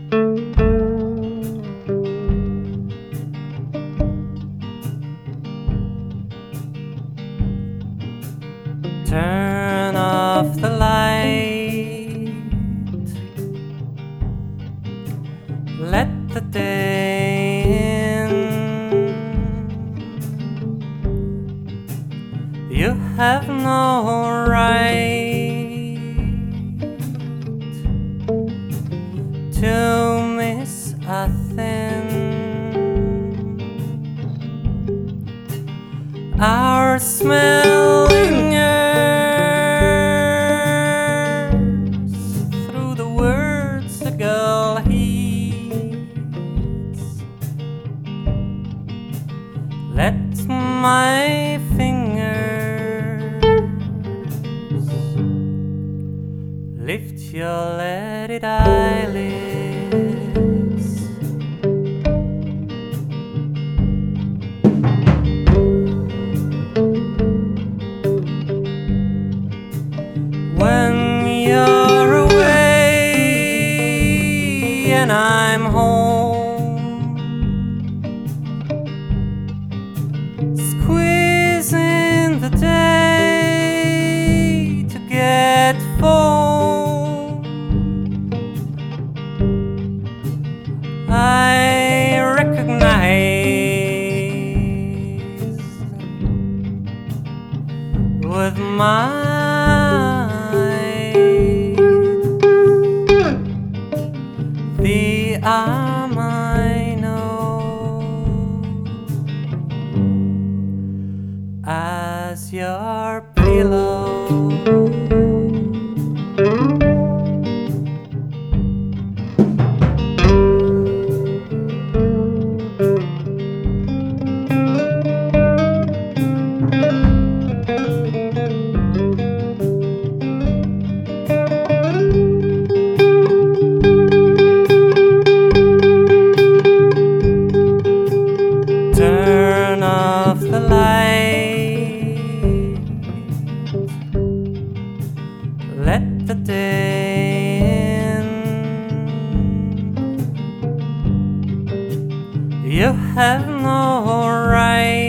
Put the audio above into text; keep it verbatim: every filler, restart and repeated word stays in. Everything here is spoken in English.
Turn off the light, let the day in. You have no right to miss a thing. Our smell lingers through the words a girl heeds. Let my fingers lift your leaded eyelids. When you're away and I'm home, squeezing the day to get foam, I recognize with my the arm I know as your pillow. Turn off the light, let the day in. You have no right